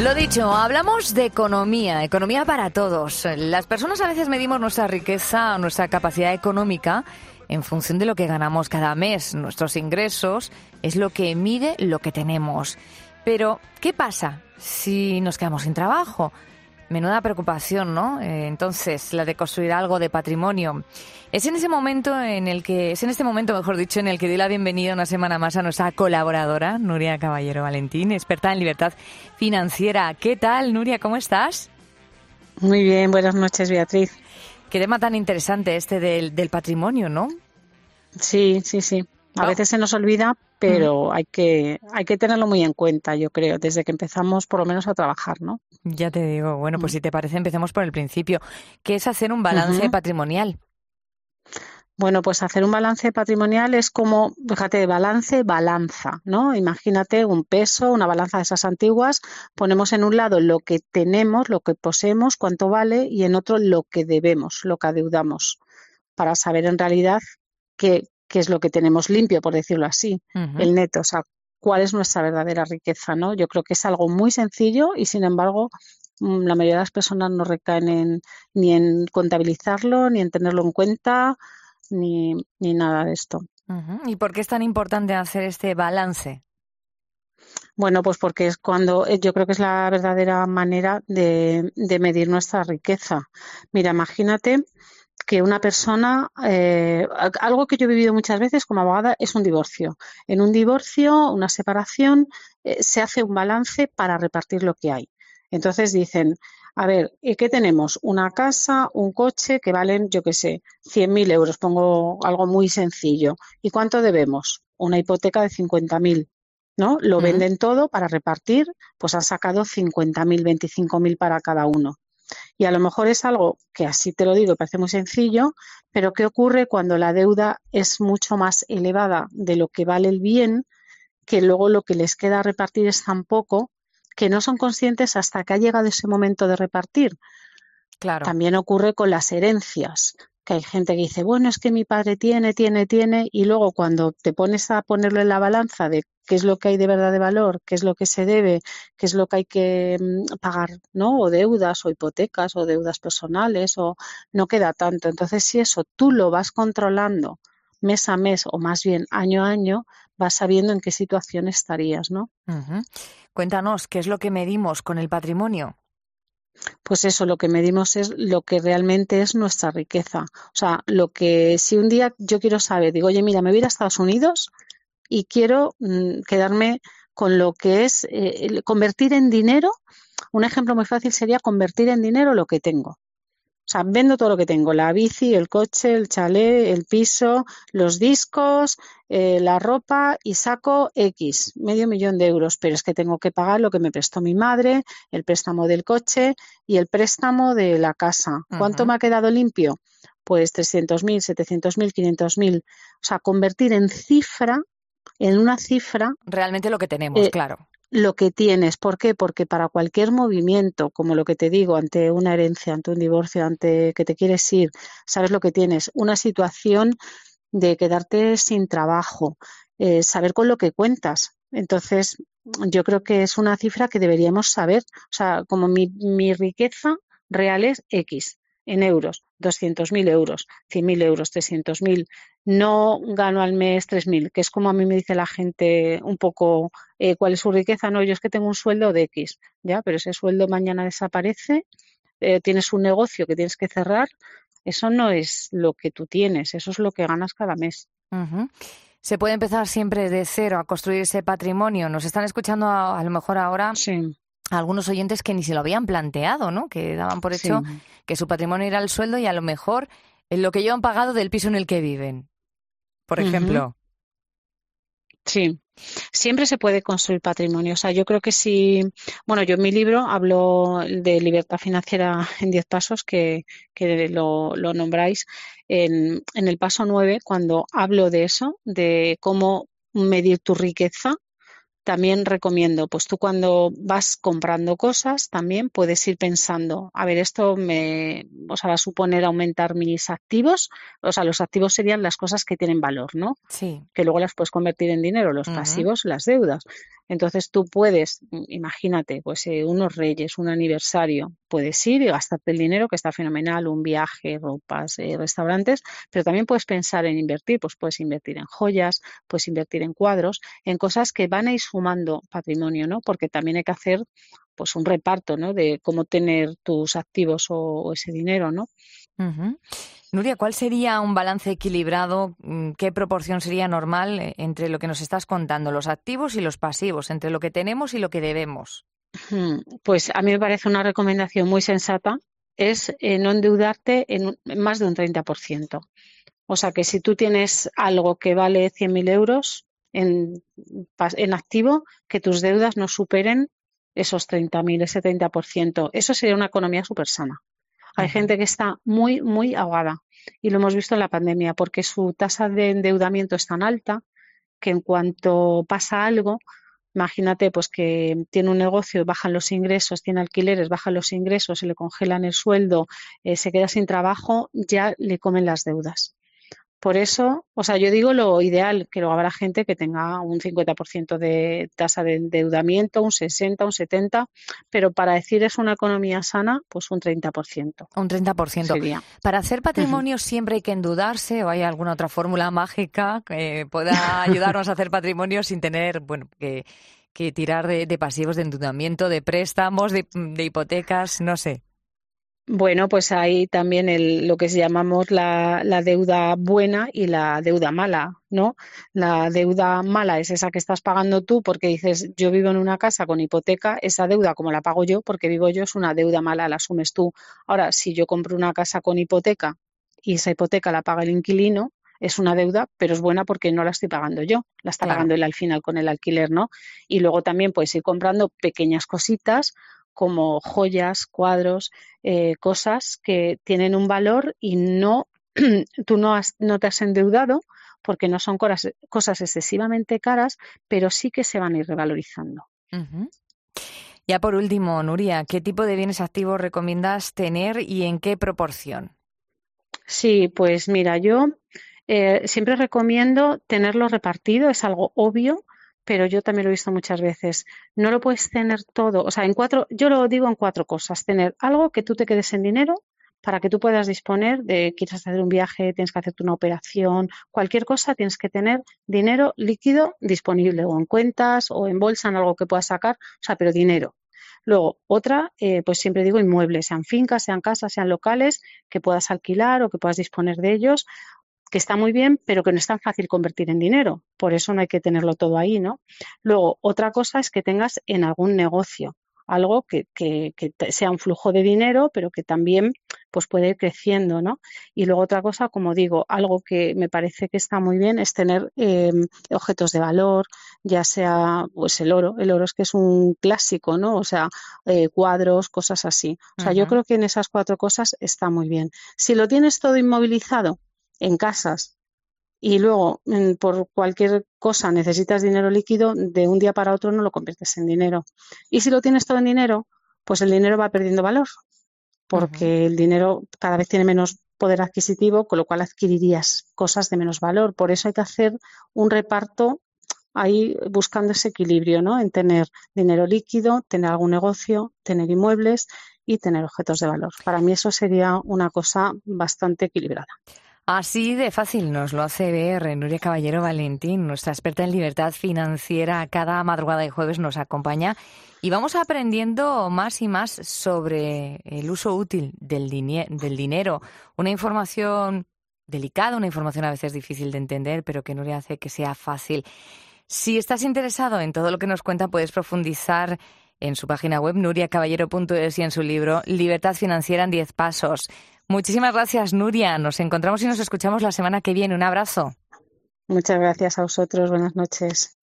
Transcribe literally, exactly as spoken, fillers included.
Lo dicho, hablamos de economía, economía para todos. Las personas a veces medimos nuestra riqueza, nuestra capacidad económica en función de lo que ganamos cada mes. Nuestros ingresos es lo que mide lo que tenemos. Pero, ¿qué pasa si nos quedamos sin trabajo? Menuda preocupación, ¿no? Eh, entonces, la de construir algo de patrimonio. Es en ese momento en el que, es en este momento, mejor dicho, en el que doy la bienvenida una semana más a nuestra colaboradora, Nuria Caballero Valentín, experta en libertad financiera. ¿Qué tal, Nuria? ¿Cómo estás? Muy bien, buenas noches, Beatriz. Qué tema tan interesante este del, del patrimonio, ¿no? Sí, sí, sí. A veces se nos olvida, pero hay que hay que tenerlo muy en cuenta, yo creo, desde que empezamos por lo menos a trabajar, ¿no? Ya te digo. Bueno, pues si te parece, empecemos por el principio. ¿Qué es hacer un balance Uh-huh. patrimonial? Bueno, pues hacer un balance patrimonial es como, fíjate, balance, balanza, ¿no? Imagínate un peso, una balanza de esas antiguas, ponemos en un lado lo que tenemos, lo que poseemos, cuánto vale, y en otro lo que debemos, lo que adeudamos, para saber en realidad qué, qué es lo que tenemos limpio, por decirlo así, Uh-huh. el neto, o sea, cuál es nuestra verdadera riqueza, ¿no? Yo creo que es algo muy sencillo y, sin embargo, la mayoría de las personas no recaen en, ni en contabilizarlo, ni en tenerlo en cuenta, ni, ni nada de esto. Uh-huh. ¿Y por qué es tan importante hacer este balance? Bueno, pues porque es cuando yo creo que es la verdadera manera de, de medir nuestra riqueza. Mira, imagínate que una persona, eh, algo que yo he vivido muchas veces como abogada es un divorcio. En un divorcio, una separación, eh, se hace un balance para repartir lo que hay. Entonces dicen, a ver, ¿qué tenemos? Una casa, un coche que valen, yo qué sé, cien mil euros, pongo algo muy sencillo. ¿Y cuánto debemos? Una hipoteca de cincuenta mil, ¿no? Lo Uh-huh. venden todo para repartir, pues han sacado cincuenta mil, veinticinco mil para cada uno. Y a lo mejor es algo que, así te lo digo, parece muy sencillo, pero ¿qué ocurre cuando la deuda es mucho más elevada de lo que vale el bien, que luego lo que les queda a repartir es tan poco que no son conscientes hasta que ha llegado ese momento de repartir? Claro. También ocurre con las herencias, que hay gente que dice, bueno, es que mi padre tiene, tiene, tiene, y luego cuando te pones a ponerlo en la balanza de qué es lo que hay de verdad de valor, qué es lo que se debe, qué es lo que hay que mm, pagar, ¿no? O deudas, o hipotecas, o deudas personales, o no queda tanto. Entonces, si eso tú lo vas controlando mes a mes, o más bien año a año, vas sabiendo en qué situación estarías, ¿no? Uh-huh. Cuéntanos, ¿qué es lo que medimos con el patrimonio? Pues eso, lo que medimos es lo que realmente es nuestra riqueza. O sea, lo que si un día yo quiero saber, digo, oye, mira, me voy a ir a Estados Unidos y quiero mm, quedarme con lo que es eh, el convertir en dinero. Un ejemplo muy fácil sería convertir en dinero lo que tengo. O sea, vendo todo lo que tengo, la bici, el coche, el chalet, el piso, los discos, eh, la ropa, y saco X, medio millón de euros, pero es que tengo que pagar lo que me prestó mi madre, el préstamo del coche y el préstamo de la casa. ¿Cuánto Uh-huh. me ha quedado limpio? Pues trescientos mil, setecientos mil, quinientos mil. O sea, convertir en cifra, en una cifra, Realmente lo que tenemos, eh, claro. lo que tienes. ¿Por qué? Porque para cualquier movimiento, como lo que te digo, ante una herencia, ante un divorcio, ante que te quieres ir, sabes lo que tienes, una situación de quedarte sin trabajo, eh, saber con lo que cuentas. Entonces, yo creo que es una cifra que deberíamos saber. O sea, como mi, mi riqueza real es X en euros, doscientos mil euros, cien mil euros, trescientos mil. No gano al mes tres mil, que es como a mí me dice la gente un poco eh, cuál es su riqueza. No, yo es que tengo un sueldo de X, ya, pero ese sueldo mañana desaparece, eh, tienes un negocio que tienes que cerrar. Eso no es lo que tú tienes, eso es lo que ganas cada mes. Uh-huh. Se puede empezar siempre de cero a construir ese patrimonio. Nos están escuchando a, a lo mejor ahora Sí, algunos oyentes que ni se lo habían planteado, ¿no? Que daban por sí. hecho que su patrimonio era el sueldo y a lo mejor en lo que llevan pagado del piso en el que viven, por Ujú. ejemplo. Sí, siempre se puede construir patrimonio. O sea, yo creo que sí. Bueno, yo en mi libro hablo de libertad financiera en diez pasos, que, que lo, lo nombráis en, en el paso nueve, cuando hablo de eso, de cómo medir tu riqueza. También recomiendo, pues tú cuando vas comprando cosas, también puedes ir pensando, a ver, esto me, o sea, va a suponer aumentar mis activos. O sea, los activos serían las cosas que tienen valor, ¿no? Sí. Que luego las puedes convertir en dinero, los Uh-huh. pasivos, las deudas. Entonces tú puedes, imagínate, pues eh, unos reyes, un aniversario, puedes ir y gastarte el dinero, que está fenomenal, un viaje, ropas, eh, restaurantes, pero también puedes pensar en invertir, pues puedes invertir en joyas, puedes invertir en cuadros, en cosas que van a ir sumando patrimonio, ¿no? Porque también hay que hacer pues un reparto, ¿no? De cómo tener tus activos o, o ese dinero, ¿no? Uh-huh. Nuria, ¿cuál sería un balance equilibrado? ¿Qué proporción sería normal entre lo que nos estás contando, los activos y los pasivos, entre lo que tenemos y lo que debemos? Pues a mí me parece una recomendación muy sensata, es eh, no endeudarte en, un, en más de un treinta por ciento. O sea que si tú tienes algo que vale cien mil euros en, en activo, que tus deudas no superen esos treinta mil, ese treinta por ciento. Eso sería una economía súper sana. Hay Uh-huh. gente que está muy, muy ahogada y lo hemos visto en la pandemia porque su tasa de endeudamiento es tan alta que en cuanto pasa algo, imagínate pues que tiene un negocio, bajan los ingresos, tiene alquileres, bajan los ingresos, se le congelan el sueldo, eh, se queda sin trabajo, ya le comen las deudas. Por eso, o sea, yo digo lo ideal, que luego habrá gente que tenga un cincuenta por ciento de tasa de endeudamiento, un sesenta, un setenta, pero para decir es una economía sana, pues un treinta por ciento Un treinta por ciento. sería. ¿Para hacer Uh-huh. patrimonio siempre hay que endeudarse o hay alguna otra fórmula mágica que pueda ayudarnos a hacer patrimonio sin tener, bueno, que, que tirar de, de pasivos de endeudamiento, de préstamos, de, de hipotecas, no sé? Bueno, pues hay también el, lo que llamamos la, la deuda buena y la deuda mala, ¿no? La deuda mala es esa que estás pagando tú porque dices, yo vivo en una casa con hipoteca, esa deuda como la pago yo porque vivo yo es una deuda mala, la asumes tú. Ahora, si yo compro una casa con hipoteca y esa hipoteca la paga el inquilino, es una deuda, pero es buena porque no la estoy pagando yo, la está Claro. pagando él al final con el alquiler, ¿no? Y luego también puedes ir comprando pequeñas cositas como joyas, cuadros, eh, cosas que tienen un valor y no tú no, has, no te has endeudado porque no son cosas, cosas excesivamente caras, pero sí que se van a ir revalorizando. Uh-huh. Ya por último, Nuria, ¿qué tipo de bienes activos recomiendas tener y en qué proporción? Sí, pues mira, yo eh, siempre recomiendo tenerlo repartido, es algo obvio, pero yo también lo he visto muchas veces. No lo puedes tener todo, o sea, en cuatro, yo lo digo en cuatro cosas, tener algo que tú te quedes en dinero para que tú puedas disponer de, quieres hacer un viaje, tienes que hacerte una operación, cualquier cosa, tienes que tener dinero líquido disponible o en cuentas o en bolsa, en algo que puedas sacar, o sea, pero dinero. Luego, otra, eh, pues siempre digo inmuebles, sean fincas, sean casas, sean locales, que puedas alquilar o que puedas disponer de ellos, que está muy bien, pero que no es tan fácil convertir en dinero. Por eso no hay que tenerlo todo ahí, ¿no? Luego, otra cosa es que tengas en algún negocio algo que, que, que sea un flujo de dinero, pero que también pues puede ir creciendo, ¿no? Y luego otra cosa, como digo, algo que me parece que está muy bien es tener eh, objetos de valor, ya sea pues el oro, el oro es que es un clásico, ¿no? O sea, eh, cuadros, cosas así. O sea, yo Uh-huh. creo que en esas cuatro cosas está muy bien. Si lo tienes todo inmovilizado en casas y luego mm, por cualquier cosa necesitas dinero líquido, de un día para otro no lo conviertes en dinero. Y si lo tienes todo en dinero, pues el dinero va perdiendo valor, Uh-huh. porque el dinero cada vez tiene menos poder adquisitivo, con lo cual adquirirías cosas de menos valor. Por eso hay que hacer un reparto ahí buscando ese equilibrio, ¿no? En tener dinero líquido, tener algún negocio, tener inmuebles y tener objetos de valor. Para mí eso sería una cosa bastante equilibrada. Así de fácil nos lo hace ver Nuria Caballero Valentín, nuestra experta en libertad financiera. Cada madrugada de jueves nos acompaña y vamos aprendiendo más y más sobre el uso útil del, dine- del dinero. Una información delicada, una información a veces difícil de entender, pero que Nuria hace que sea fácil. Si estás interesado en todo lo que nos cuenta, puedes profundizar en su página web nuria caballero punto es y en su libro Libertad financiera en diez pasos. Muchísimas gracias, Nuria. Nos encontramos y nos escuchamos la semana que viene. Un abrazo. Muchas gracias a vosotros. Buenas noches.